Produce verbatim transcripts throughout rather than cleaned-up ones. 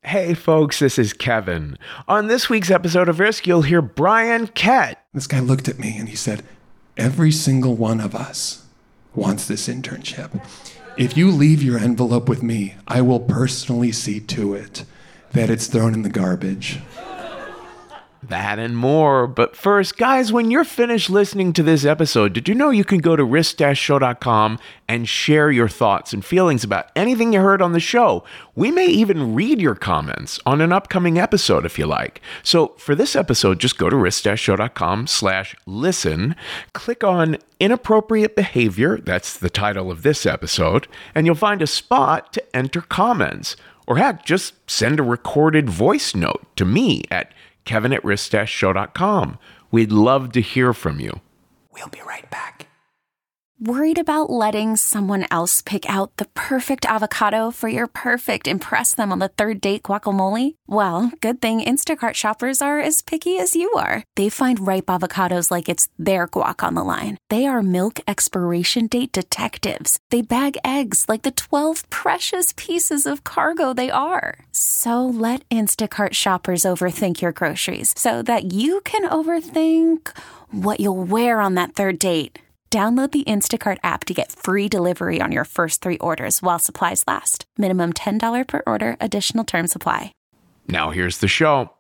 Hey folks, this is Kevin. On this week's episode of Risk, you'll hear Brian Kett. This guy looked at me and he said, every single one of us wants this internship. If you leave your envelope with me, I will personally see to it that it's thrown in the garbage. That and more. But first, guys, when you're finished listening to this episode, did you know you can go to risk dash show dot com and share your thoughts and feelings about anything you heard on the show? We may even read your comments on an upcoming episode if you like. So for this episode, just go to risk dash show dot com slash listen, click on Inappropriate Behavior, that's the title of this episode, and you'll find a spot to enter comments. Or heck, just send a recorded voice note to me at Kevin at risk dash show dot com. We'd love to hear from you. We'll be right back. Worried about letting someone else pick out the perfect avocado for your perfect impress them on the third date guacamole? Well, good thing Instacart shoppers are as picky as you are. They find ripe avocados like it's their guac on the line. They are milk expiration date detectives. They bag eggs like the twelve precious pieces of cargo they are. So let Instacart shoppers overthink your groceries so that you can overthink what you'll wear on that third date. Download the Instacart app to get free delivery on your first three orders while supplies last. Minimum ten dollars per order. Additional terms apply. Now here's the show.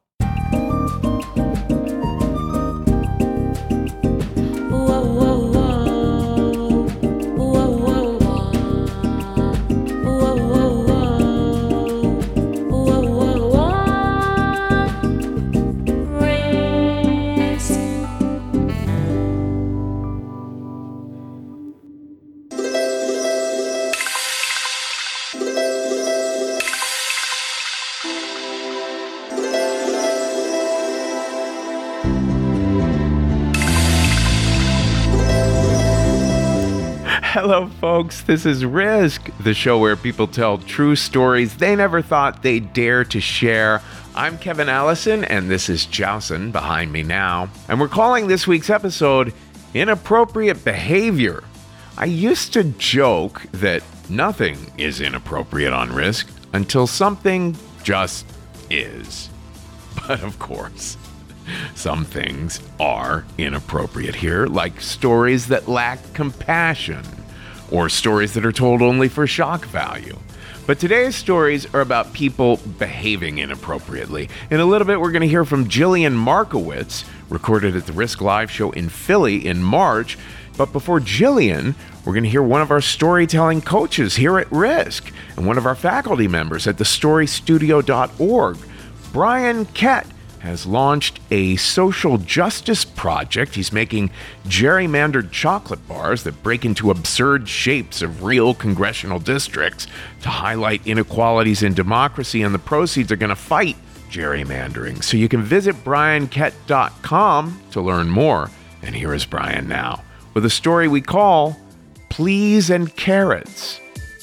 Hello, folks. This is Risk, the show where people tell true stories they never thought they'd dare to share. I'm Kevin Allison, and this is Jowson behind me now. And we're calling this week's episode Inappropriate Behavior. I used to joke that nothing is inappropriate on Risk until something just is. But of course, some things are inappropriate here, like stories that lack compassion, or stories that are told only for shock value. But today's stories are about people behaving inappropriately. In a little bit, we're going to hear from Jillian Markowitz, recorded at the Risk Live show in Philly in March. But before Jillian, we're going to hear one of our storytelling coaches here at Risk and one of our faculty members at the story studio dot org. Brian Kett has launched a social justice project. He's making gerrymandered chocolate bars that break into absurd shapes of real congressional districts to highlight inequalities in democracy, and the proceeds are going to fight gerrymandering. So you can visit brian kett dot com to learn more. And here is Brian now with a story we call Pleas and Carrots.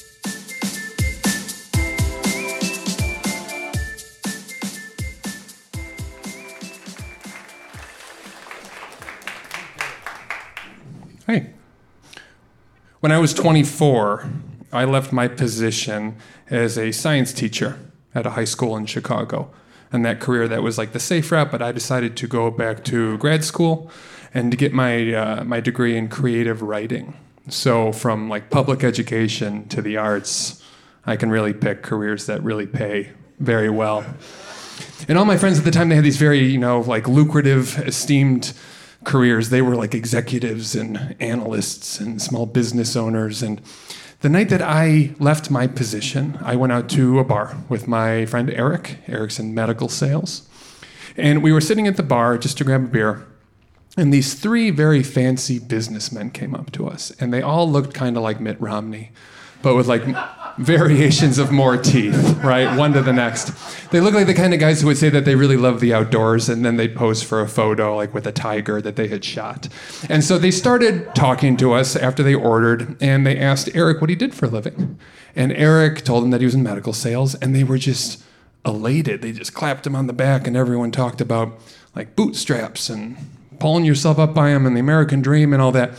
Hey. When I was twenty-four, I left my position as a science teacher at a high school in Chicago. And that career, that was like the safe route, but I decided to go back to grad school and to get my uh, my degree in creative writing. So from like public education to the arts, I can really pick careers that really pay very well. And all my friends at the time, they had these very, you know, like lucrative, esteemed careers. They were like executives and analysts and small business owners. And the night that I left my position, I went out to a bar with my friend Eric. Eric's in medical sales. And we were sitting at the bar just to grab a beer. And these three very fancy businessmen came up to us. And they all looked kind of like Mitt Romney, but with like variations of more teeth, right? One to the next. They look like the kind of guys who would say that they really love the outdoors, and then they'd pose for a photo like with a tiger that they had shot. And so they started talking to us after they ordered, and they asked Eric what he did for a living. And Eric told them that he was in medical sales, and they were just elated. They just clapped him on the back, and everyone talked about like bootstraps and pulling yourself up by them and the American dream and all that.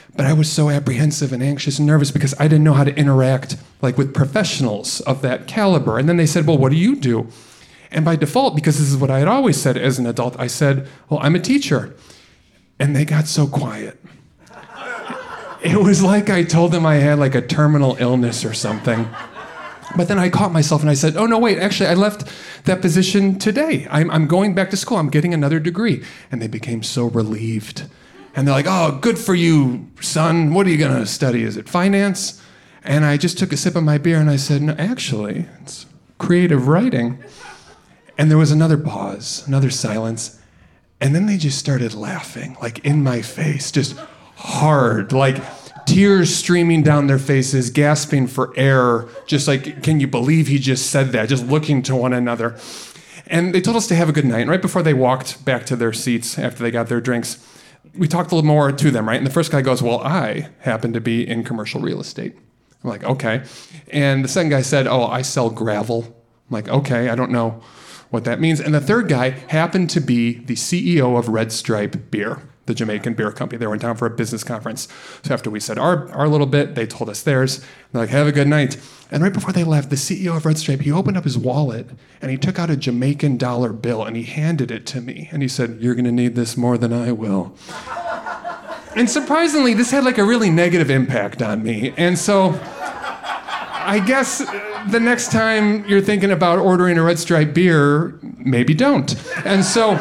But I was so apprehensive and anxious and nervous because I didn't know how to interact like with professionals of that caliber. And then they said, well, what do you do? And by default, because this is what I had always said as an adult, I said, well, I'm a teacher. And they got so quiet. It was like I told them I had like a terminal illness or something. But then I caught myself and I said, oh, no, wait, actually, I left that position today. I'm, I'm going back to school. I'm getting another degree. And they became so relieved. And they're like, oh, good for you, son. What are you going to study? Is it finance? And I just took a sip of my beer and I said, no, actually, it's creative writing. And there was another pause, another silence. And then they just started laughing, like in my face, just hard, like tears streaming down their faces, gasping for air, just like, can you believe he just said that? Just looking to one another. And they told us to have a good night. And right before they walked back to their seats after they got their drinks, we talked a little more to them, right? And the first guy goes, well, I happen to be in commercial real estate. I'm like, okay. And the second guy said, oh, I sell gravel. I'm like, okay, I don't know what that means. And the third guy happened to be the C E O of Red Stripe Beer, the Jamaican beer company. They were in town for a business conference. So after we said our, our little bit, they told us theirs. They're like, have a good night. And right before they left, the C E O of Red Stripe, he opened up his wallet and he took out a Jamaican dollar bill and he handed it to me. And he said, you're going to need this more than I will. And surprisingly, this had like a really negative impact on me. And so I guess the next time you're thinking about ordering a Red Stripe beer, maybe don't. And so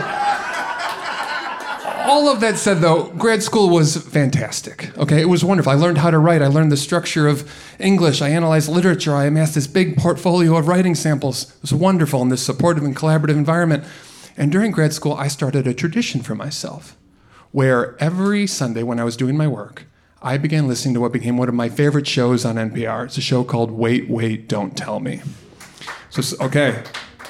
all of that said, though, grad school was fantastic. Okay, it was wonderful. I learned how to write. I learned the structure of English. I analyzed literature. I amassed this big portfolio of writing samples. It was wonderful in this supportive and collaborative environment. And during grad school, I started a tradition for myself, where every Sunday when I was doing my work, I began listening to what became one of my favorite shows on N P R. It's a show called Wait, Wait, Don't Tell Me. So, okay,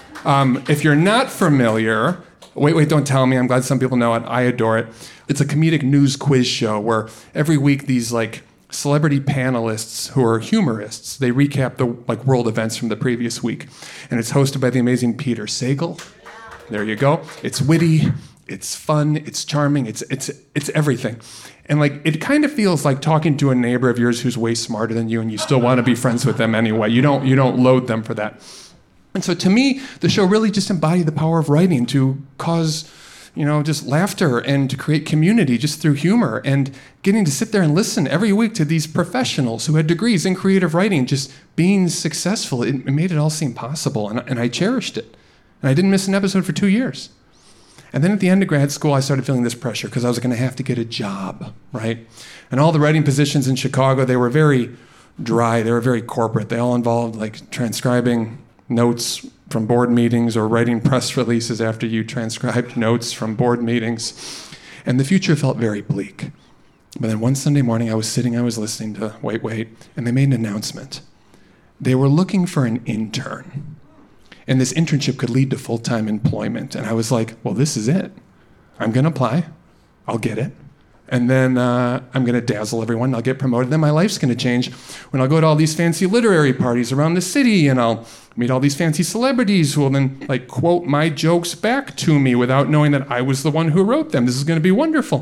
um, if you're not familiar, Wait, Wait, Don't Tell Me, I'm glad some people know it. I adore it. It's a comedic news quiz show where every week these like celebrity panelists who are humorists, they recap the like world events from the previous week. And it's hosted by the amazing Peter Sagal. There you go. It's witty, it's fun, it's charming, it's it's it's everything. And like it kind of feels like talking to a neighbor of yours who's way smarter than you and you still want to be friends with them anyway. You don't you don't load them for that. And so to me, the show really just embodied the power of writing to cause, you know, just laughter and to create community just through humor and getting to sit there and listen every week to these professionals who had degrees in creative writing just being successful. It, it made it all seem possible, and, and I cherished it. And I didn't miss an episode for two years. And then at the end of grad school, I started feeling this pressure because I was going to have to get a job, right? And all the writing positions in Chicago, they were very dry. They were very corporate. They all involved like transcribing notes from board meetings or writing press releases after you transcribed notes from board meetings. And the future felt very bleak. But then one Sunday morning, I was sitting, I was listening to Wait, Wait, and they made an announcement. They were looking for an intern. And this internship could lead to full-time employment. And I was like, well, this is it. I'm going to apply. I'll get it. And then uh, I'm going to dazzle everyone. I'll get promoted. Then my life's going to change when I'll go to all these fancy literary parties around the city and I'll meet all these fancy celebrities who will then like quote my jokes back to me without knowing that I was the one who wrote them. This is going to be wonderful.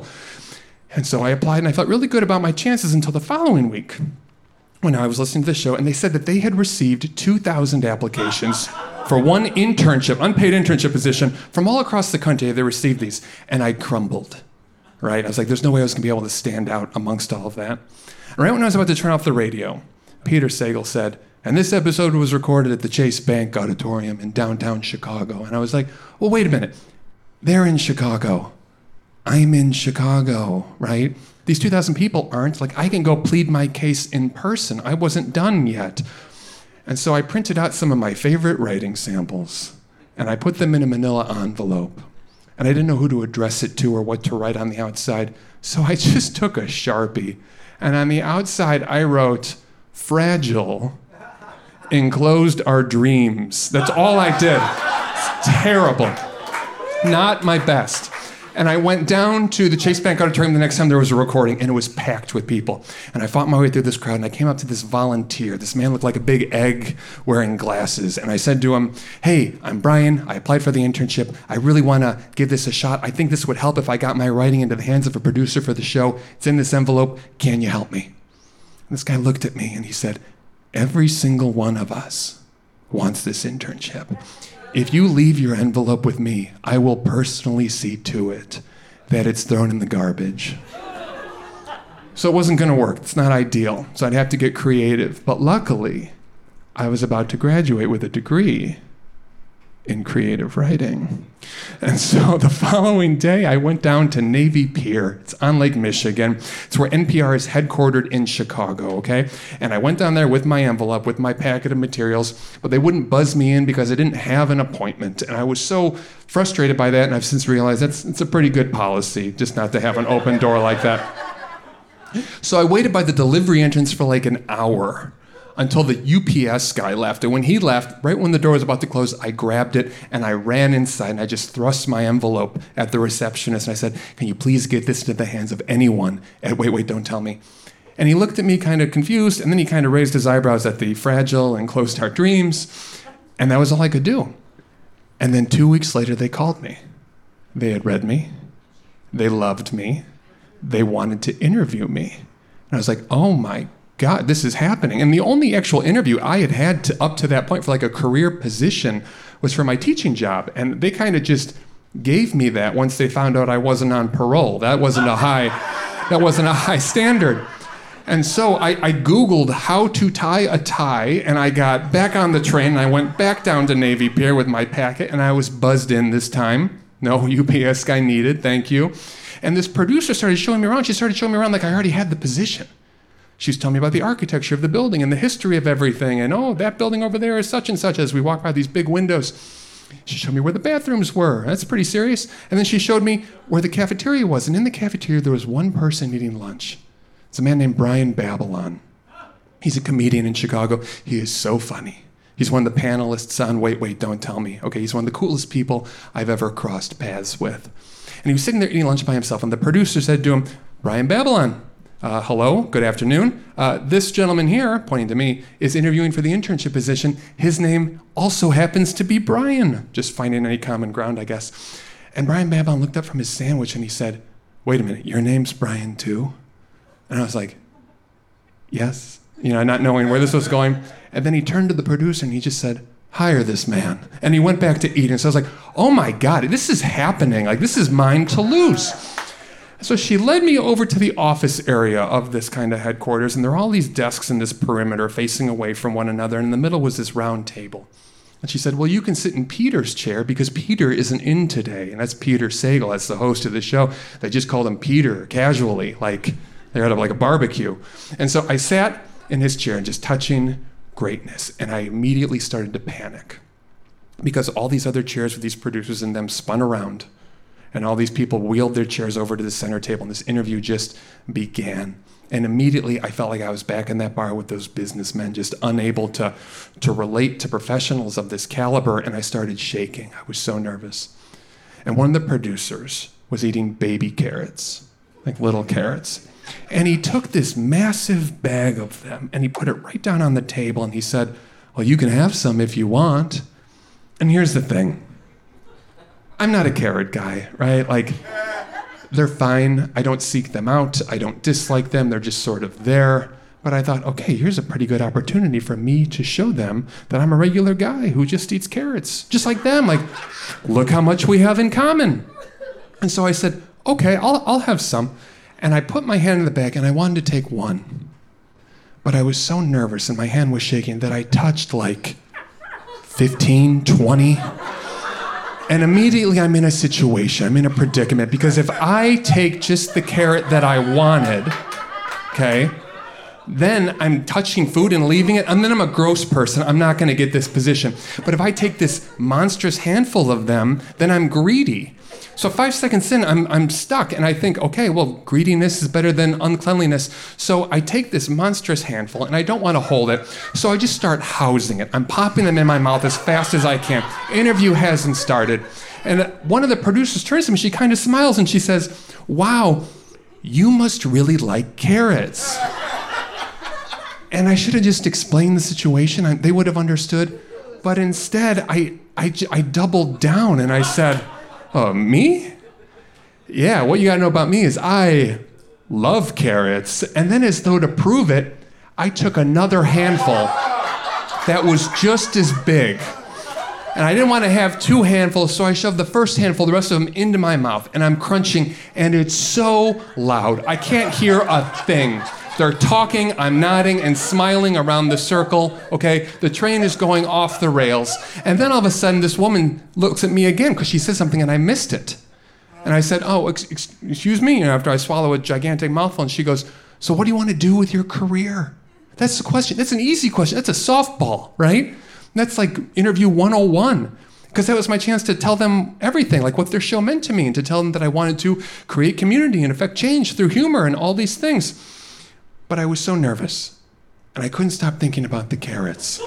And so I applied and I felt really good about my chances until the following week when I was listening to the show and they said that they had received two thousand applications for one internship, unpaid internship position from all across the country. They received these and I crumbled. Right? I was like, there's no way I was going to be able to stand out amongst all of that. And right when I was about to turn off the radio, Peter Sagal said, and this episode was recorded at the Chase Bank Auditorium in downtown Chicago. And I was like, well, wait a minute. They're in Chicago. I'm in Chicago, right? These two thousand people aren't. Like, I can go plead my case in person. I wasn't done yet. And so I printed out some of my favorite writing samples, and I put them in a manila envelope. And I didn't know who to address it to or what to write on the outside. So I just took a Sharpie. And on the outside, I wrote, fragile, enclosed our dreams. That's all I did. It's terrible. Not my best. And I went down to the Chase Bank Auditorium the next time there was a recording, and it was packed with people. And I fought my way through this crowd, and I came up to this volunteer. This man looked like a big egg wearing glasses. And I said to him, hey, I'm Brian. I applied for the internship. I really want to give this a shot. I think this would help if I got my writing into the hands of a producer for the show. It's in this envelope. Can you help me? And this guy looked at me, and he said, every single one of us wants this internship. If you leave your envelope with me, I will personally see to it that it's thrown in the garbage. So it wasn't going to work. It's not ideal. So I'd have to get creative. But luckily, I was about to graduate with a degree in creative writing. And so the following day, I went down to Navy Pier. It's on Lake Michigan. It's where N P R is headquartered in Chicago, okay? And I went down there with my envelope, with my packet of materials, but they wouldn't buzz me in because I didn't have an appointment. And I was so frustrated by that, and I've since realized that's it's a pretty good policy, just not to have an open door like that. So I waited by the delivery entrance for like an hour until the U P S guy left. And when he left, right when the door was about to close, I grabbed it and I ran inside and I just thrust my envelope at the receptionist. And I said, can you please get this into the hands of anyone? And wait, wait, don't tell me. And he looked at me kind of confused, and then he kind of raised his eyebrows at the fragile and closed our dreams. And that was all I could do. And then two weeks later, they called me. They had read me. They loved me. They wanted to interview me. And I was like, oh my God, this is happening. And the only actual interview I had had to, up to that point for like a career position was for my teaching job. And they kind of just gave me that once they found out I wasn't on parole. That wasn't a high, that wasn't a high standard. And so I, I Googled how to tie a tie, and I got back on the train, and I went back down to Navy Pier with my packet, and I was buzzed in this time. No U P S guy needed, thank you. And this producer started showing me around. She started showing me around like I already had the position. She was telling me about the architecture of the building and the history of everything. And, oh, that building over there is such and such, as we walk by these big windows. She showed me where the bathrooms were. That's pretty serious. And then she showed me where the cafeteria was. And in the cafeteria, there was one person eating lunch. It's a man named Brian Babylon. He's a comedian in Chicago. He is so funny. He's one of the panelists on Wait, Wait, Don't Tell Me. Okay, he's one of the coolest people I've ever crossed paths with. And he was sitting there eating lunch by himself. And the producer said to him, Brian Babylon, Uh, hello, good afternoon. Uh, this gentleman here, pointing to me, is interviewing for the internship position. His name also happens to be Brian. Just finding any common ground, I guess. And Brian Babylon looked up from his sandwich and he said, wait a minute, your name's Brian too? And I was like, yes, you know, not knowing where this was going. And then he turned to the producer and he just said, hire this man. And he went back to eating. So I was like, oh my God, this is happening. Like, this is mine to lose. So she led me over to the office area of this kind of headquarters, and there are all these desks in this perimeter facing away from one another, and in the middle was this round table. And she said, well, you can sit in Peter's chair because Peter isn't in today. And that's Peter Sagal, that's the host of the show. They just called him Peter casually, like they had like a barbecue. And so I sat in his chair and just touching greatness, and I immediately started to panic because all these other chairs with these producers in them spun around. And all these people wheeled their chairs over to the center table, and this interview just began. And immediately, I felt like I was back in that bar with those businessmen, just unable to, to relate to professionals of this caliber, and I started shaking. I was so nervous. And one of the producers was eating baby carrots, like little carrots. And he took this massive bag of them, and he put it right down on the table, and he said, well, you can have some if you want. And here's the thing. I'm not a carrot guy, right? Like, they're fine. I don't seek them out. I don't dislike them. They're just sort of there. But I thought, okay, here's a pretty good opportunity for me to show them that I'm a regular guy who just eats carrots, just like them. Like, look how much we have in common. And so I said, okay, I'll, I'll have some. And I put my hand in the bag, and I wanted to take one. But I was so nervous, and my hand was shaking, that I touched like fifteen, twenty. And immediately I'm in a situation, I'm in a predicament, because if I take just the carrot that I wanted, okay, then I'm touching food and leaving it, and then I'm a gross person. I'm not going to get this position. But if I take this monstrous handful of them, then I'm greedy. So five seconds in, I'm I'm stuck, and I think, okay, well, greediness is better than uncleanliness. So I take this monstrous handful, and I don't want to hold it, so I just start housing it. I'm popping them in my mouth as fast as I can. Interview hasn't started. And one of the producers turns to me, she kind of smiles, and she says, wow, you must really like carrots. And I should have just explained the situation. I, they would have understood. But instead, I, I, I doubled down, and I said, oh, me? Yeah, what you gotta know about me is I love carrots. And then as though to prove it, I took another handful that was just as big. And I didn't want to have two handfuls, so I shoved the first handful, the rest of them, into my mouth. And I'm crunching, and it's so loud. I can't hear a thing. They're talking, I'm nodding and smiling around the circle, okay? The train is going off the rails. And then all of a sudden, this woman looks at me again because she says something and I missed it. And I said, oh, ex- ex- excuse me, you know, after I swallow a gigantic mouthful. And she goes, so what do you want to do with your career? That's the question. That's an easy question. That's a softball, right? That's like interview one oh one. Because that was my chance to tell them everything, like what their show meant to me, and to tell them that I wanted to create community and affect change through humor and all these things. But I was so nervous, and I couldn't stop thinking about the carrots.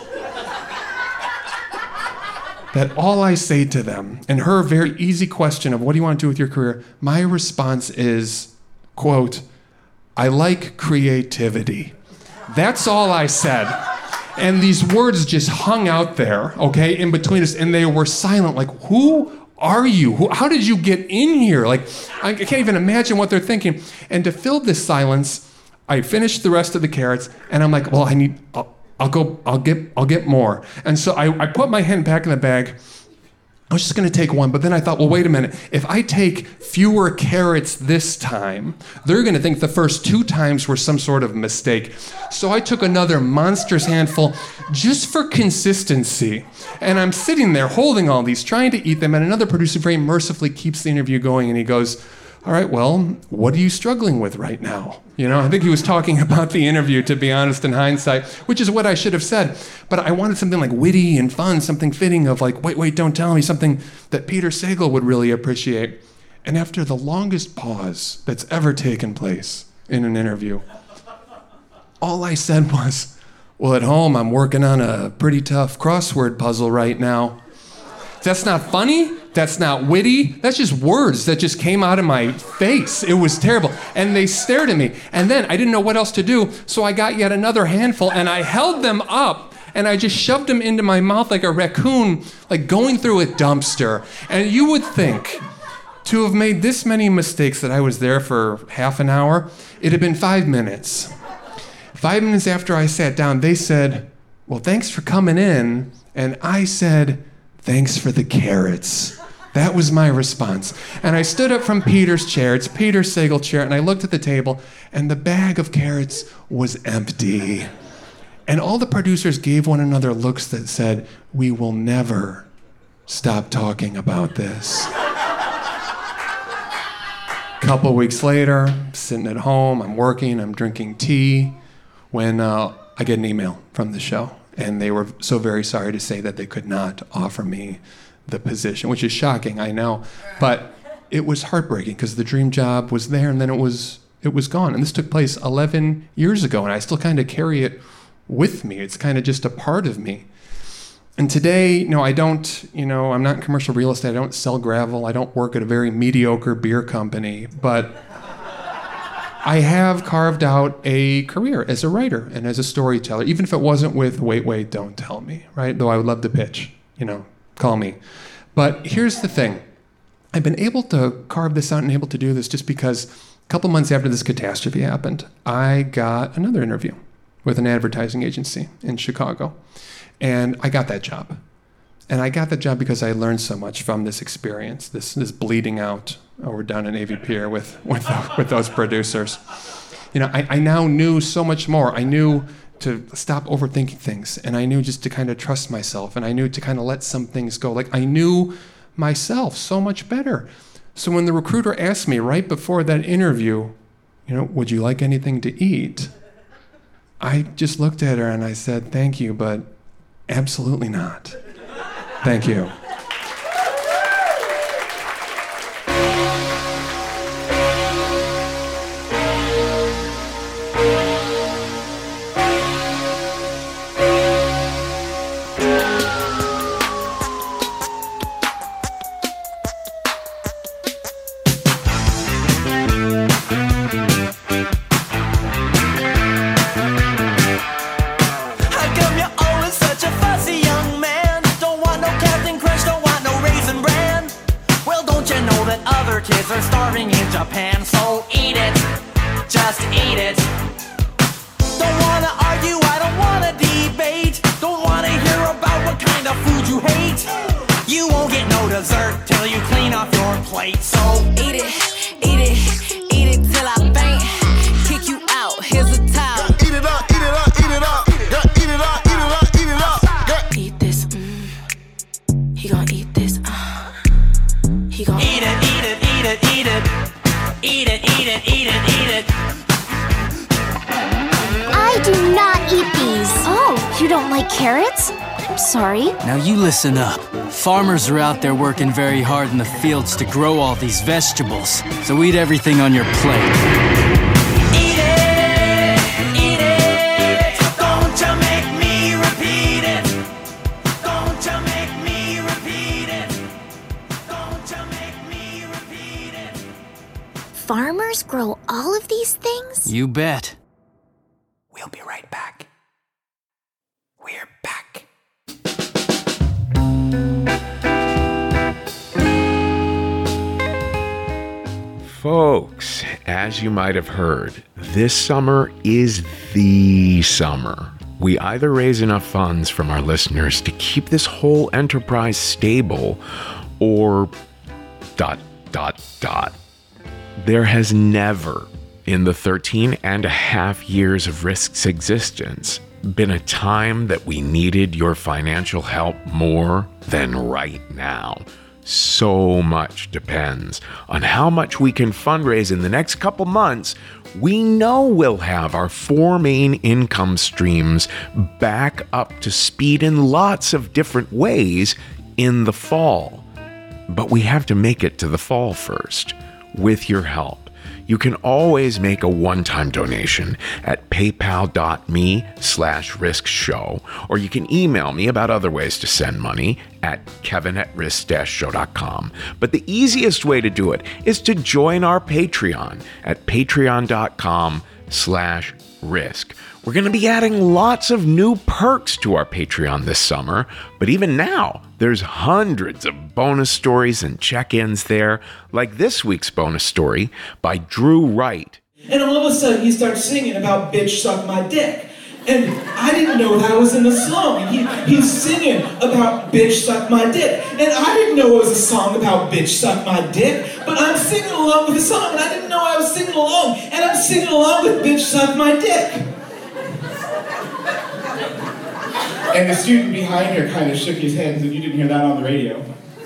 That all I say to them, and her very easy question of what do you want to do with your career, my response is, quote, I like creativity. That's all I said. And these words just hung out there, okay, in between us, and they were silent, like, who are you? Who, how did you get in here? Like, I can't even imagine what they're thinking. And to fill this silence, I finished the rest of the carrots, and I'm like, well, I need, I'll, I'll go, I'll get, I'll get more. And so I, I put my hand back in the bag. I was just gonna take one, but then I thought, well, wait a minute. If I take fewer carrots this time, they're gonna think the first two times were some sort of mistake. So I took another monstrous handful just for consistency. And I'm sitting there holding all these, trying to eat them, and another producer very mercifully keeps the interview going, and he goes, all right, well, what are you struggling with right now? You know, I think he was talking about the interview, to be honest, in hindsight, which is what I should have said. But I wanted something like witty and fun, something fitting of like, wait, wait, don't tell me, something that Peter Sagal would really appreciate. And after the longest pause that's ever taken place in an interview, all I said was, well, at home, I'm working on a pretty tough crossword puzzle right now. That's not funny. That's not witty. That's just words that just came out of my face. It was terrible. And they stared at me. And then I didn't know what else to do, so I got yet another handful, and I held them up, and I just shoved them into my mouth like a raccoon, like going through a dumpster. And you would think, to have made this many mistakes that I was there for half an hour, it had been five minutes. Five minutes after I sat down, they said, well, thanks for coming in. And I said, thanks for the carrots. That was my response. And I stood up from Peter's chair, it's Peter's Sagal chair, and I looked at the table, and the bag of carrots was empty. And all the producers gave one another looks that said, we will never stop talking about this. A couple weeks later, sitting at home, I'm working, I'm drinking tea, when uh, I get an email from the show. And they were so very sorry to say that they could not offer me the position, which is shocking, I know. But it was heartbreaking because the dream job was there and then it was it was gone. And this took place eleven years ago, and I still kind of carry it with me. It's kind of just a part of me. And today, you know, I don't, you know, I'm not in commercial real estate. I don't sell gravel. I don't work at a very mediocre beer company. But I have carved out a career as a writer and as a storyteller, even if it wasn't with Wait, Wait, Don't Tell Me, right? Though I would love to pitch, you know, call me. But here's the thing. I've been able to carve this out and able to do this just because a couple months after this catastrophe happened, I got another interview with an advertising agency in Chicago. And I got that job. And I got that job because I learned so much from this experience, this this bleeding out over down in A V Pier with, with, with those producers. You know, I, I now knew so much more. I knew to stop overthinking things, and I knew just to kind of trust myself, and I knew to kind of let some things go. Like, I knew myself so much better. So when the recruiter asked me right before that interview, you know, would you like anything to eat? I just looked at her and I said, thank you, but absolutely not. Thank you. Kids are starving in Japan, so eat it, just eat it. Don't wanna argue, I don't wanna debate. Don't wanna hear about what kind of food you hate. You won't get no dessert till you clean off your plate, so eat it, eat it, eat it till I faint. Kick you out, here's a towel. Eat it up, eat it up, eat it up. Girl, eat it up, eat it up, eat it up. Girl. Eat this, mm. He gon' eat this, uh. He gon' eat it, eat it, eat it, eat it. Eat it, eat it, eat it, eat it. I do not eat these. Oh, you don't like carrots? I'm sorry. Now you listen up. Farmers are out there working very hard in the fields to grow all these vegetables. So eat everything on your plate. Eat it, eat it. Don't you make me repeat it. Don't you make me repeat it. Don't you make me repeat it. Farmers grow all of these things? You bet. We'll be right back. We're back. Folks, as you might have heard, this summer is the summer. We either raise enough funds from our listeners to keep this whole enterprise stable, or dot, dot, dot. There has never, in the thirteen and a half years of Risk's existence, been a time that we needed your financial help more than right now. So much depends on how much we can fundraise in the next couple months. We know we'll have our four main income streams back up to speed in lots of different ways in the fall. But we have to make it to the fall first. With your help, you can always make a one-time donation at paypal.me slash risk show, or you can email me about other ways to send money at kevin at risk show dot com. But the easiest way to do it is to join our Patreon at patreon.com slash risk. We're going to be adding lots of new perks to our Patreon this summer, but even now, there's hundreds of bonus stories and check-ins there, like this week's bonus story by Drew Wright. And all of a sudden, he starts singing about "Bitch Suck My Dick." And I didn't know that was in the song. And he, he's singing about "Bitch Suck My Dick." And I didn't know it was a song about "Bitch Suck My Dick." But I'm singing along with the song, and I didn't know I was singing along. And I'm singing along with "Bitch Suck My Dick." And the student behind her kind of shook his head and said, "You didn't hear that on the radio."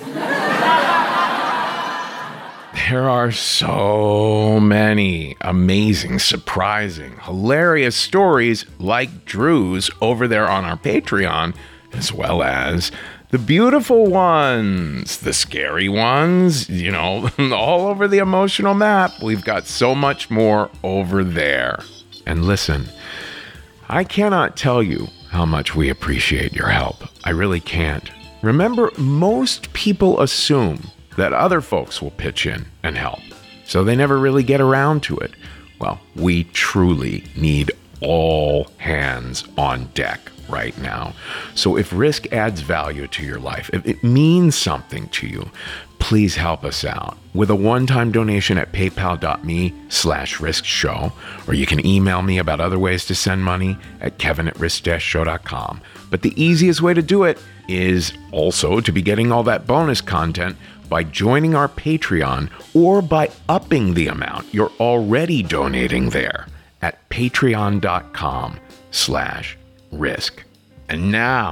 There are so many amazing, surprising, hilarious stories like Drew's over there on our Patreon, as well as the beautiful ones, the scary ones, you know, all over the emotional map. We've got so much more over there. And listen, I cannot tell you how much we appreciate your help. I really can't. Remember, most people assume that other folks will pitch in and help, so they never really get around to it. Well, we truly need all hands on deck right now. So if Risk adds value to your life, if it means something to you, please help us out with a one-time donation at paypal.me slash risk show, or you can email me about other ways to send money at kevin at risk show dot com. But the easiest way to do it is also to be getting all that bonus content by joining our Patreon, or by upping the amount you're already donating there at patreon.com slash risk. And now,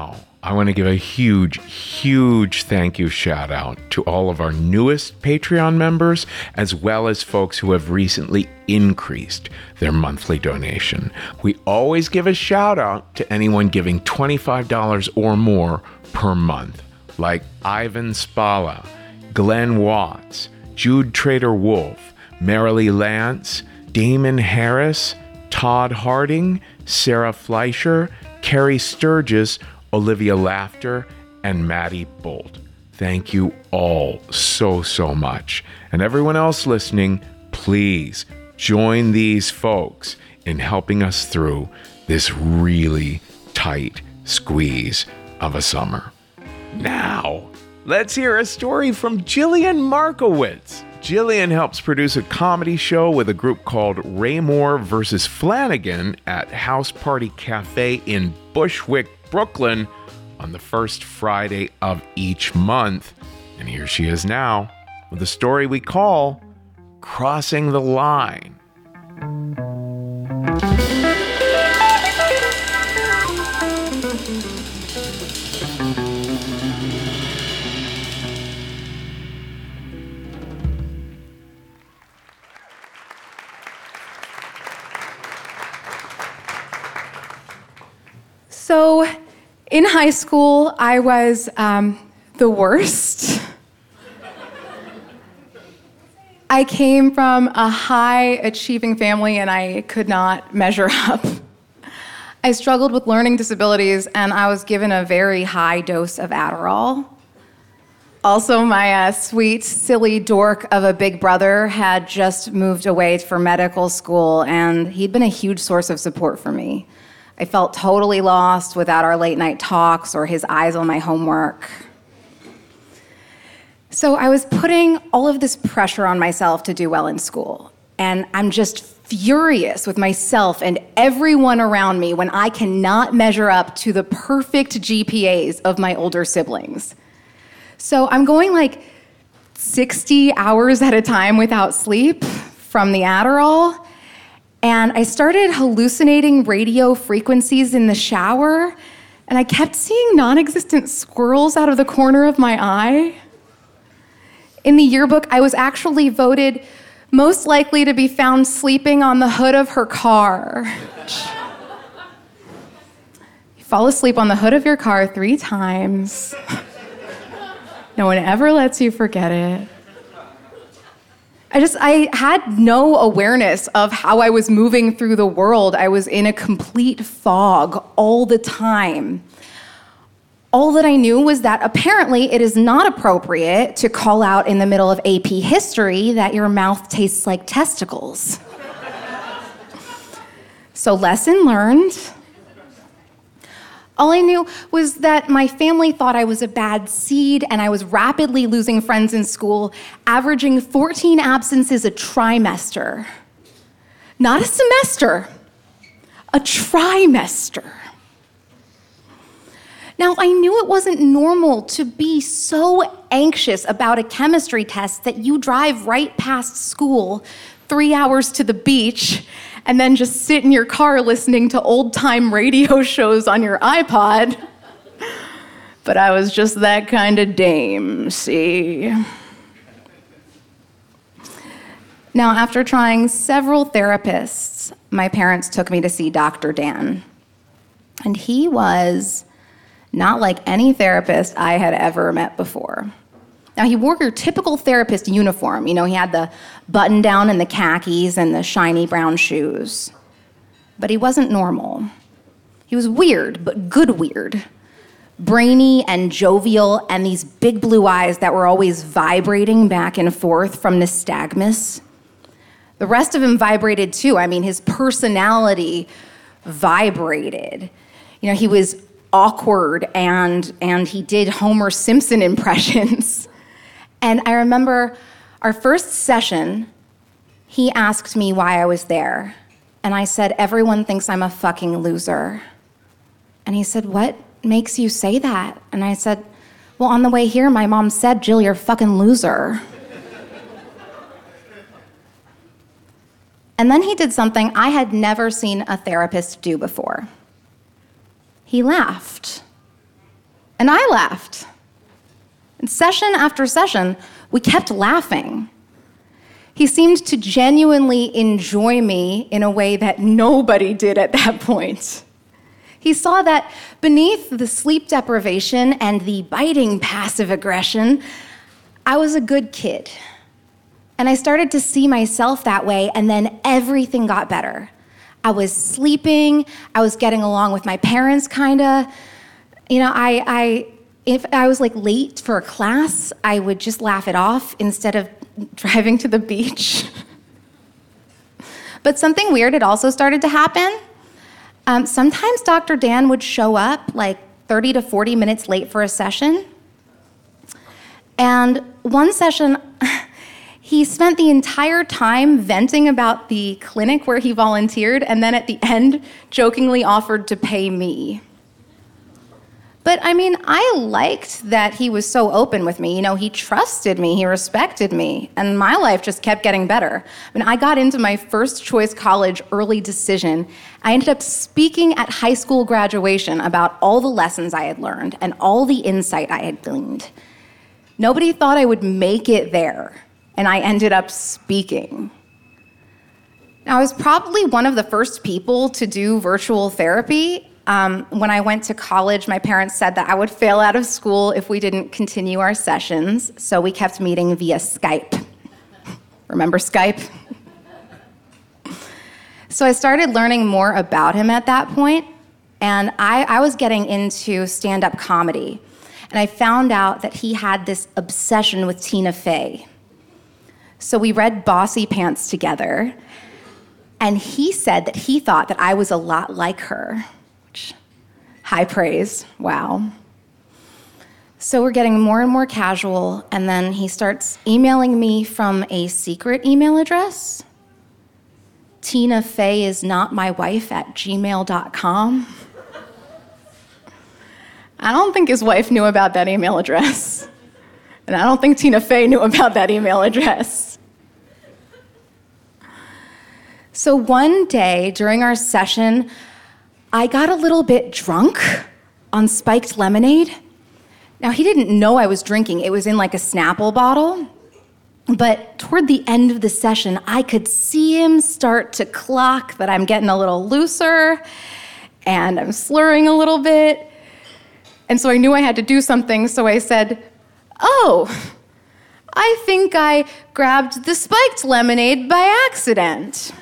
I want to give a huge, huge thank you shout out to all of our newest Patreon members, as well as folks who have recently increased their monthly donation. We always give a shout out to anyone giving twenty-five dollars or more per month, like Ivan Spala, Glenn Watts, Jude Trader Wolf, Marilee Lance, Damon Harris, Todd Harding, Sarah Fleischer, Carrie Sturgis, Olivia Laughter, and Maddie Bolt. Thank you all so, so much. And everyone else listening, please join these folks in helping us through this really tight squeeze of a summer. Now, let's hear a story from Jillian Markowitz. Jillian helps produce a comedy show with a group called Raymore versus Flanagan at House Party Cafe in Bushwick, Brooklyn, on the first Friday of each month. And here she is now with a story we call Crossing the Line. So, in high school, I was um, the worst. I came from a high-achieving family, and I could not measure up. I struggled with learning disabilities, and I was given a very high dose of Adderall. Also, my uh, sweet, silly dork of a big brother had just moved away for medical school, and he'd been a huge source of support for me. I felt totally lost without our late night talks or his eyes on my homework. So I was putting all of this pressure on myself to do well in school. And I'm just furious with myself and everyone around me when I cannot measure up to the perfect G P As of my older siblings. So I'm going like sixty hours at a time without sleep from the Adderall. And I started hallucinating radio frequencies in the shower, and I kept seeing non-existent squirrels out of the corner of my eye. In the yearbook, I was actually voted most likely to be found sleeping on the hood of her car. You fall asleep on the hood of your car three times. No one ever lets you forget it. I just, I had no awareness of how I was moving through the world. I was in a complete fog all the time. All that I knew was that apparently it is not appropriate to call out in the middle of A P history that your mouth tastes like testicles. So lesson learned. All I knew was that my family thought I was a bad seed, and I was rapidly losing friends in school, averaging fourteen absences a trimester. Not a semester, a trimester. Now, I knew it wasn't normal to be so anxious about a chemistry test that you drive right past school, three hours to the beach, and then just sit in your car listening to old-time radio shows on your iPod. But I was just that kind of dame, see? Now, after trying several therapists, my parents took me to see Doctor Dan. And he was not like any therapist I had ever met before. Now, he wore your typical therapist uniform. You know, he had the button down and the khakis and the shiny brown shoes. But he wasn't normal. He was weird, but good weird. Brainy and jovial, and these big blue eyes that were always vibrating back and forth from nystagmus. The rest of him vibrated too. I mean, his personality vibrated. You know, he was awkward, and, and he did Homer Simpson impressions. And I remember our first session, he asked me why I was there. And I said, everyone thinks I'm a fucking loser. And he said, what makes you say that? And I said, well, on the way here, my mom said, Jill, you're a fucking loser. And then he did something I had never seen a therapist do before. He laughed. And I laughed. And session after session, we kept laughing. He seemed to genuinely enjoy me in a way that nobody did at that point. He saw that beneath the sleep deprivation and the biting passive aggression, I was a good kid. And I started to see myself that way, and then everything got better. I was sleeping, I was getting along with my parents, kinda. You know, I, I, if I was like late for a class, I would just laugh it off instead of driving to the beach. But something weird had also started to happen. Um, sometimes Doctor Dan would show up like thirty to forty minutes late for a session. And one session, he spent the entire time venting about the clinic where he volunteered, and then at the end, jokingly offered to pay me. But I mean, I liked that he was so open with me. You know, he trusted me, he respected me, and my life just kept getting better. I mean, I got into my first choice college early decision. I ended up speaking at high school graduation about all the lessons I had learned and all the insight I had gleaned. Nobody thought I would make it there, and I ended up speaking. Now, I was probably one of the first people to do virtual therapy. Um, when I went to college, my parents said that I would fail out of school if we didn't continue our sessions, so we kept meeting via Skype. Remember Skype? So I started learning more about him at that point, and I, I was getting into stand-up comedy, and I found out that he had this obsession with Tina Fey. So we read Bossy Pants together, and he said that he thought that I was a lot like her. High praise, wow. So we're getting more and more casual, and then he starts emailing me from a secret email address. Tina Fey is not my wife at gmail dot com. I don't think his wife knew about that email address. And I don't think Tina Fey knew about that email address. So one day during our session, I got a little bit drunk on spiked lemonade. Now, he didn't know I was drinking. It was in like a Snapple bottle. But toward the end of the session, I could see him start to clock that I'm getting a little looser and I'm slurring a little bit. And so I knew I had to do something, so I said, "Oh, I think I grabbed the spiked lemonade by accident."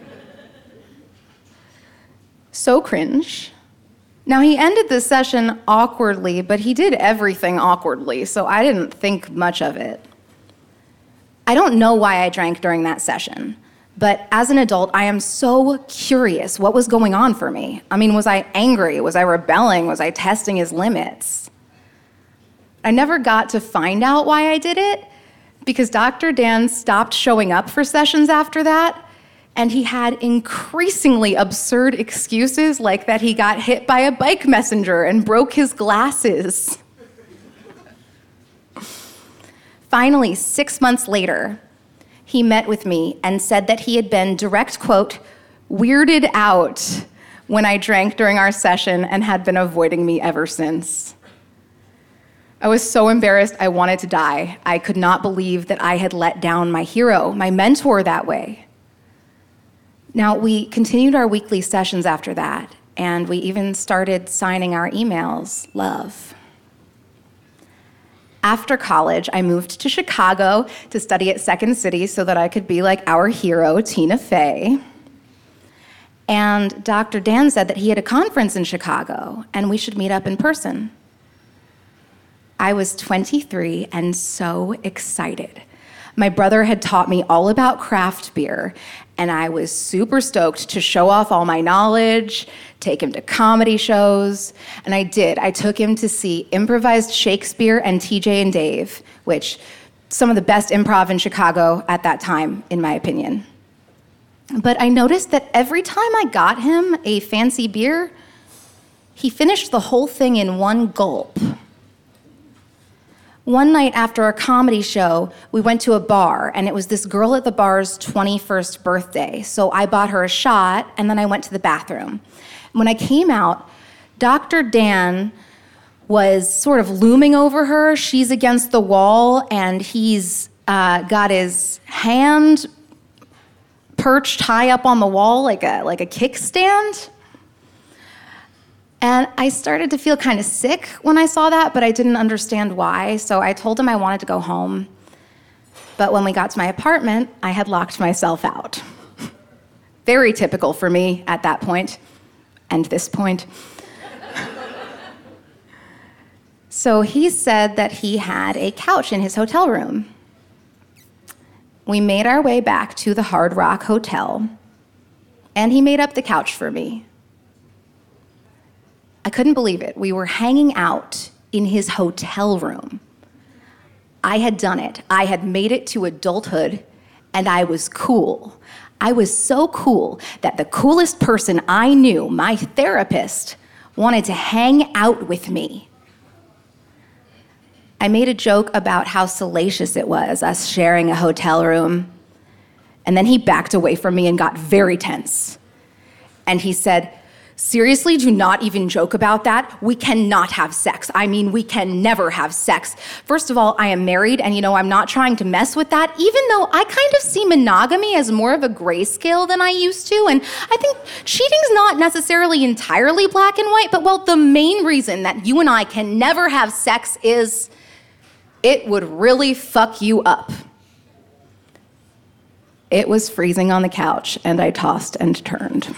So cringe. Now, he ended the session awkwardly, but he did everything awkwardly, so I didn't think much of it. I don't know why I drank during that session, but as an adult, I am so curious what was going on for me. I mean, was I angry? Was I rebelling? Was I testing his limits? I never got to find out why I did it, because Doctor Dan stopped showing up for sessions after that, and he had increasingly absurd excuses like that he got hit by a bike messenger and broke his glasses. Finally, six months later, he met with me and said that he had been, direct quote, weirded out when I drank during our session and had been avoiding me ever since. I was so embarrassed I wanted to die. I could not believe that I had let down my hero, my mentor, that way. Now, we continued our weekly sessions after that, and we even started signing our emails, love. After college, I moved to Chicago to study at Second City so that I could be like our hero, Tina Fey. And Doctor Dan said that he had a conference in Chicago, and we should meet up in person. I was twenty-three and so excited. My brother had taught me all about craft beer, and I was super stoked to show off all my knowledge, take him to comedy shows, and I did. I took him to see improvised Shakespeare and T J and Dave, which some of the best improv in Chicago at that time, in my opinion. But I noticed that every time I got him a fancy beer, he finished the whole thing in one gulp. One night after a comedy show, we went to a bar, and it was this girl at the bar's twenty-first birthday. So I bought her a shot, and then I went to the bathroom. When I came out, Doctor Dan was sort of looming over her. She's against the wall, and he's uh, got his hand perched high up on the wall like a like a kickstand. And I started to feel kind of sick when I saw that, but I didn't understand why. So I told him I wanted to go home. But when we got to my apartment, I had locked myself out. Very typical for me at that point, and this point. So he said that he had a couch in his hotel room. We made our way back to the Hard Rock Hotel, and he made up the couch for me. I couldn't believe it. We were hanging out in his hotel room. I had done it. I had made it to adulthood, and I was cool. I was so cool that the coolest person I knew, my therapist, wanted to hang out with me. I made a joke about how salacious it was, us sharing a hotel room. And then he backed away from me and got very tense. And he said, seriously, do not even joke about that. We cannot have sex. I mean, we can never have sex. First of all, I am married, and you know, I'm not trying to mess with that, even though I kind of see monogamy as more of a grayscale than I used to. And I think cheating's not necessarily entirely black and white, but well, the main reason that you and I can never have sex is it would really fuck you up. It was freezing on the couch, and I tossed and turned.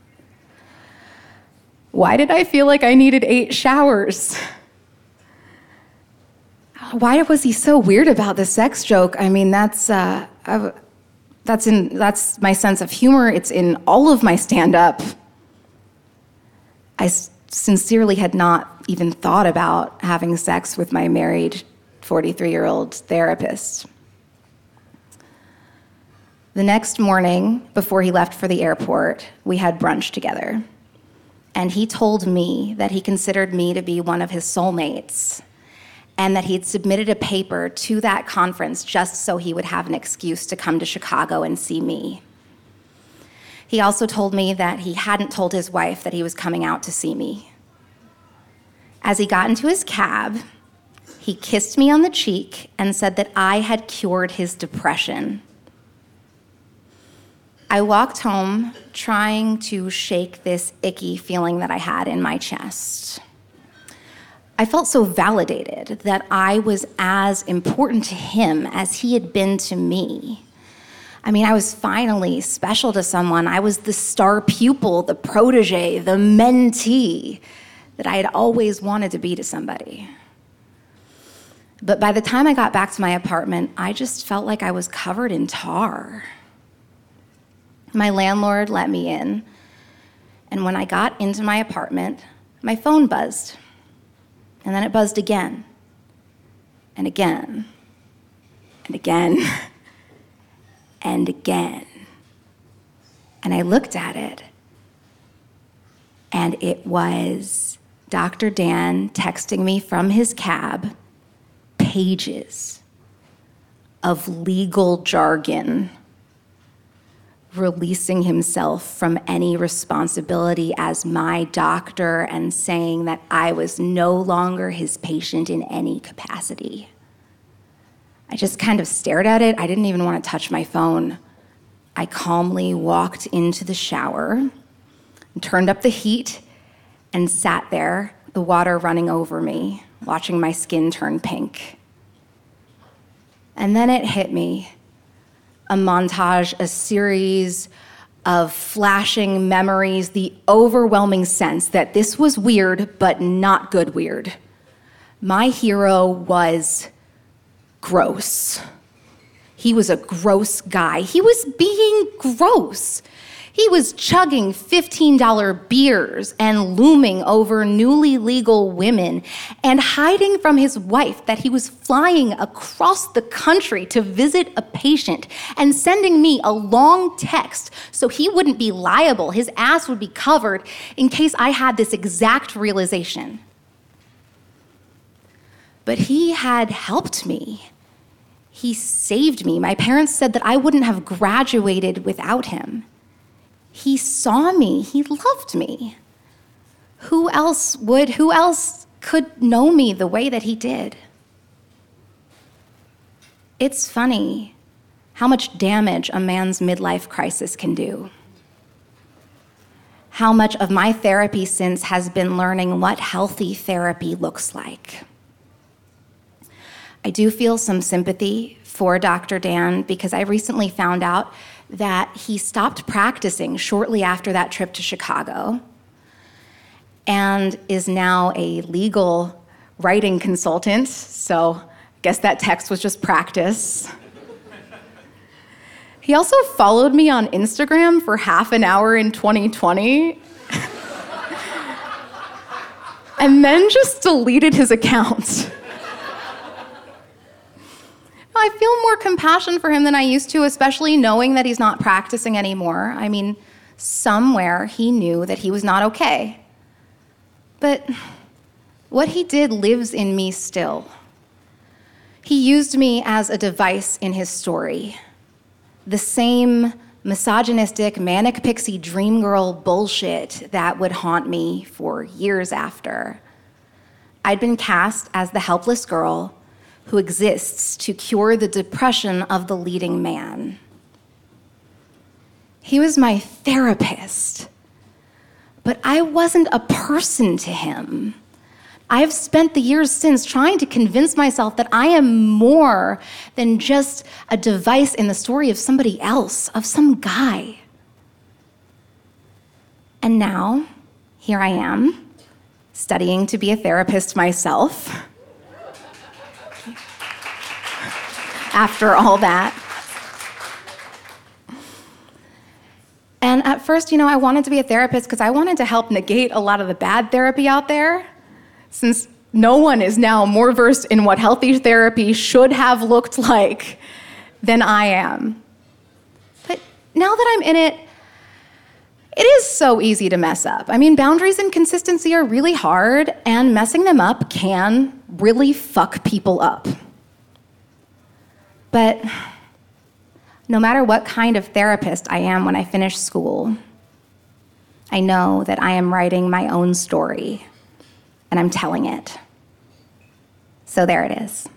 Why did I feel like I needed eight showers? Why was he so weird about the sex joke? I mean, that's uh, I, that's in that's my sense of humor. It's in all of my stand-up. I s- sincerely had not even thought about having sex with my married forty-three-year-old therapist. The next morning, before he left for the airport, we had brunch together. And he told me that he considered me to be one of his soulmates, and that he'd submitted a paper to that conference just so he would have an excuse to come to Chicago and see me. He also told me that he hadn't told his wife that he was coming out to see me. As he got into his cab, he kissed me on the cheek and said that I had cured his depression. I walked home trying to shake this icky feeling that I had in my chest. I felt so validated that I was as important to him as he had been to me. I mean, I was finally special to someone. I was the star pupil, the protege, the mentee that I had always wanted to be to somebody. But by the time I got back to my apartment, I just felt like I was covered in tar. My landlord let me in, and when I got into my apartment, my phone buzzed, and then it buzzed again, and again, and again, and again. And I looked at it, and it was Doctor Dan texting me from his cab pages of legal jargon, releasing himself from any responsibility as my doctor and saying that I was no longer his patient in any capacity. I just kind of stared at it. I didn't even want to touch my phone. I calmly walked into the shower, turned up the heat, and sat there, the water running over me, watching my skin turn pink. And then it hit me. A montage, a series of flashing memories, the overwhelming sense that this was weird, but not good weird. My hero was gross. He was a gross guy. He was being gross. He was chugging fifteen dollar beers and looming over newly legal women and hiding from his wife that he was flying across the country to visit a patient and sending me a long text so he wouldn't be liable, his ass would be covered in case I had this exact realization. But he had helped me. He saved me. My parents said that I wouldn't have graduated without him. He saw me. He loved me. Who else would, who else could know me the way that he did. It's funny how much damage a man's midlife crisis can do. How much of my therapy since has been learning what healthy therapy looks like. I do feel some sympathy for Doctor Dan because I recently found out that he stopped practicing shortly after that trip to Chicago and is now a legal writing consultant, so I guess that text was just practice. He also followed me on Instagram for half an hour in twenty twenty and then just deleted his account. I feel more compassion for him than I used to, especially knowing that he's not practicing anymore. I mean, somewhere he knew that he was not okay. But what he did lives in me still. He used me as a device in his story. The same misogynistic, manic pixie dream girl bullshit that would haunt me for years after. I'd been cast as the helpless girl who exists to cure the depression of the leading man. He was my therapist, but I wasn't a person to him. I've spent the years since trying to convince myself that I am more than just a device in the story of somebody else, of some guy. And now, here I am, studying to be a therapist myself. After all that. And at first, you know, I wanted to be a therapist because I wanted to help negate a lot of the bad therapy out there, since no one is now more versed in what healthy therapy should have looked like than I am. But now that I'm in it, it is so easy to mess up. I mean, boundaries and consistency are really hard, and messing them up can really fuck people up. But no matter what kind of therapist I am when I finish school, I know that I am writing my own story, and I'm telling it. So there it is.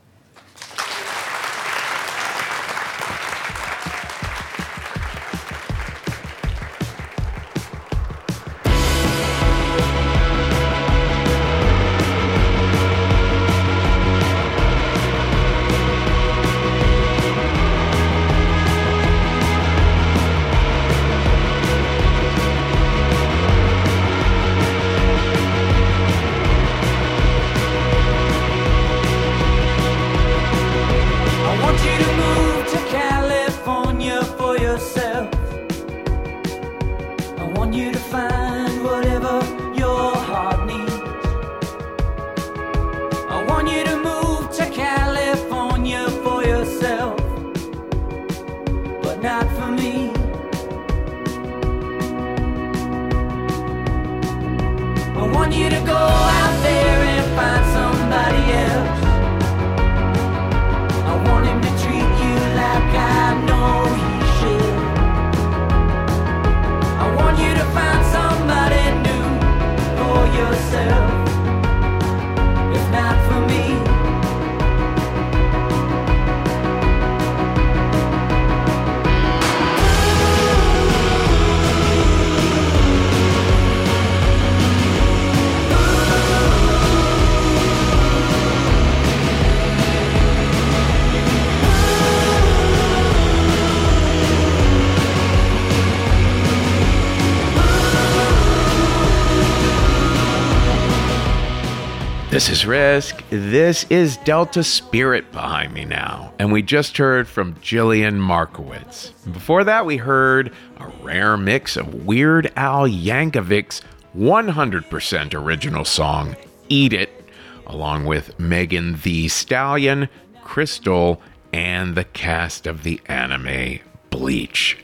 This is Risk. This is Delta Spirit behind me now. And we just heard from Jillian Markowitz. Before that, we heard a rare mix of Weird Al Yankovic's one hundred percent original song, Eat It, along with Megan Thee Stallion, Crystal, and the cast of the anime Bleach.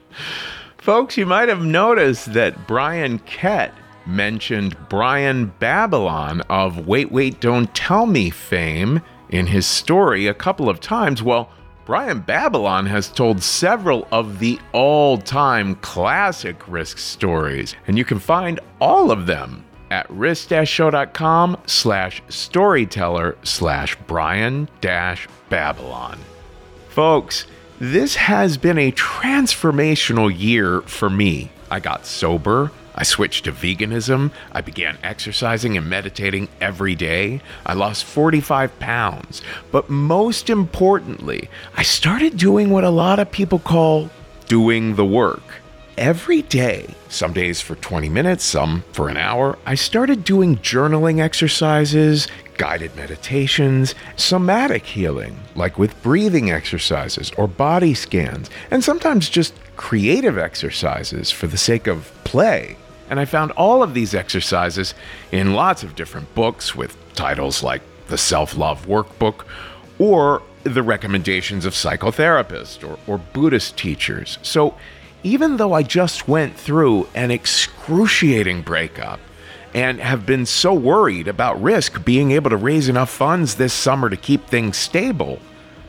Folks, you might have noticed that Brian Kett mentioned Brian Babylon of Wait, Wait, Don't Tell Me fame in his story a couple of times. Well, Brian Babylon has told several of the all-time classic Risk stories, and you can find all of them at risk-show.com slash storyteller slash Brian dash Babylon. Folks, this has been a transformational year for me. I got sober. I switched to veganism. I began exercising and meditating every day. I lost forty-five pounds. But most importantly, I started doing what a lot of people call doing the work. Every day, some days for twenty minutes, some for an hour, I started doing journaling exercises, guided meditations, somatic healing, like with breathing exercises or body scans, and sometimes just creative exercises for the sake of play. And I found all of these exercises in lots of different books with titles like The Self-Love Workbook or the recommendations of psychotherapists or, or Buddhist teachers. So even though I just went through an excruciating breakup and have been so worried about Risk being able to raise enough funds this summer to keep things stable,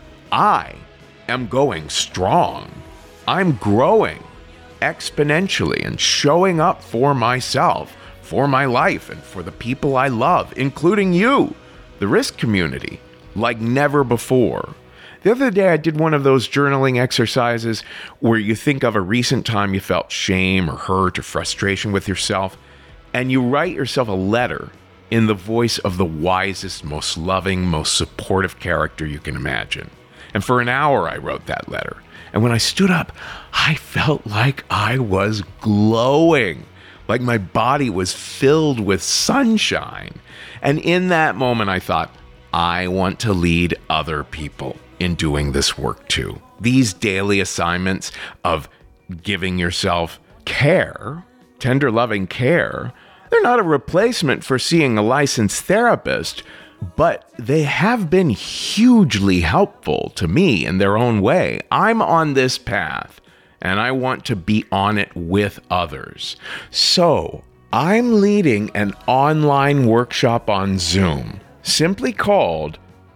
I am going strong. I'm growing exponentially and showing up for myself, for my life, and for the people I love, including you, the Risk community, like never before. The other day, I did one of those journaling exercises where you think of a recent time you felt shame or hurt or frustration with yourself, and you write yourself a letter in the voice of the wisest, most loving, most supportive character you can imagine. And for an hour, I wrote that letter. And when I stood up, I felt like I was glowing, like my body was filled with sunshine. And in that moment, I thought, I want to lead other people in doing this work too. These daily assignments of giving yourself care, tender, loving care, they're not a replacement for seeing a licensed therapist, but they have been hugely helpful to me in their own way. I'm on this path, and I want to be on it with others. So I'm leading an online workshop on Zoom, simply called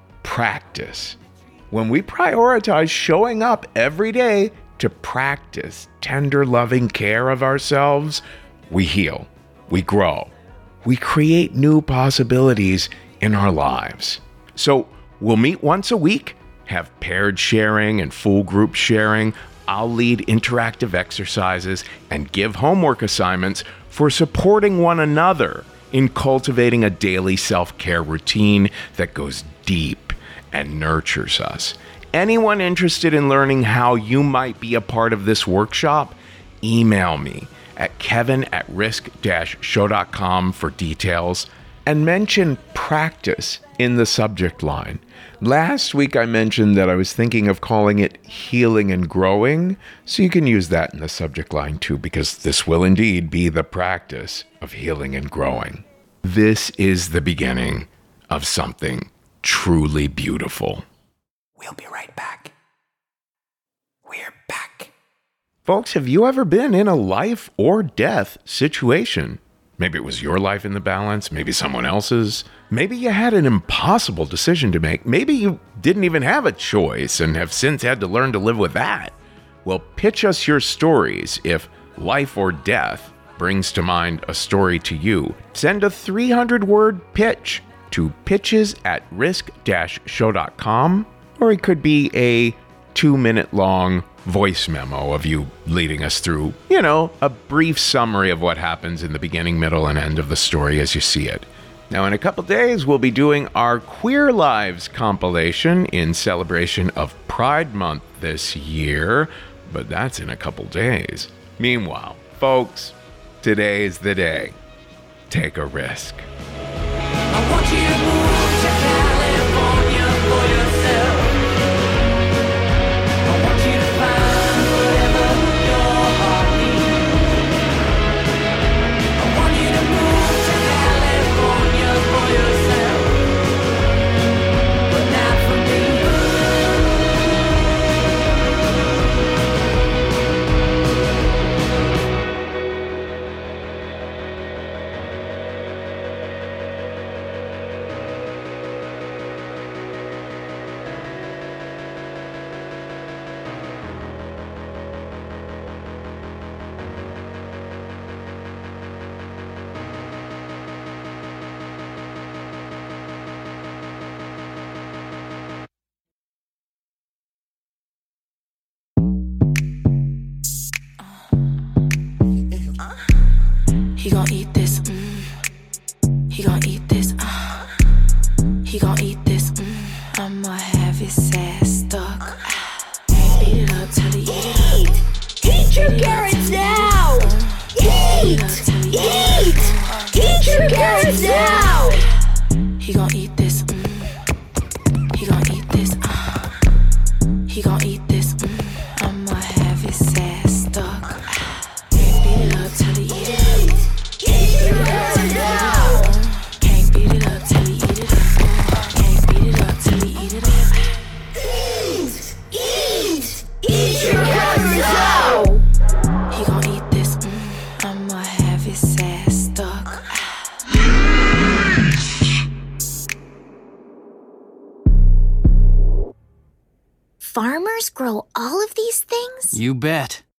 Practice. When we prioritize showing up every day to practice tender, loving care of ourselves, we heal, we grow, we create new possibilities in our lives. So we'll meet once a week, have paired sharing and full group sharing. I'll lead interactive exercises and give homework assignments for supporting one another in cultivating a daily self-care routine that goes deep and nurtures us. Anyone interested in learning how you might be a part of this workshop, email me at kevin at risk dash show dot com for details and mention practice in the subject line. Last week I mentioned that I was thinking of calling it Healing and Growing, so you can use that in the subject line too, because this will indeed be the practice of healing and growing. This is the beginning of something truly beautiful. We'll be right back. We're back. Folks, have you ever been in a life or death situation? Maybe it was your life in the balance, maybe someone else's. Maybe you had an impossible decision to make. Maybe you didn't even have a choice and have since had to learn to live with that. Well, pitch us your stories if life or death brings to mind a story to you. Send a three hundred word pitch to pitches at risk dash show dot com, or it could be a two minute long voice memo of you leading us through, you know, a brief summary of what happens in the beginning, middle, and end of the story as you see it. Now, in a couple days, we'll be doing our Queer Lives compilation in celebration of Pride Month this year, but that's in a couple days. Meanwhile, folks, today's the day. Take a risk. I want you to move to California for yourself. I want you to find whatever your heart needs. I want you to move to California for yourself, but not for me. He gon' eat this, mm. He gon' eat this, uh. He gon' eat this, mm. I'ma have his ass stuck. Can't beat it up till he eat it up. Eat your carrots now! Eat! Eat! Eat your carrots now! He gon' eat this, mm. He gon' eat this, uh. He gon' eat this, mm. I'ma have his ass stuck. Can't beat it up till he eat it up. Can't beat it up till he eat it up. Can't beat it up till he eat it up. Can't beat it up till he eat it up. Eat! Eat! Eat your carrots now! He gon' eat this, mm. I'ma have his ass stuck. Farmers grow all of these things? You bet.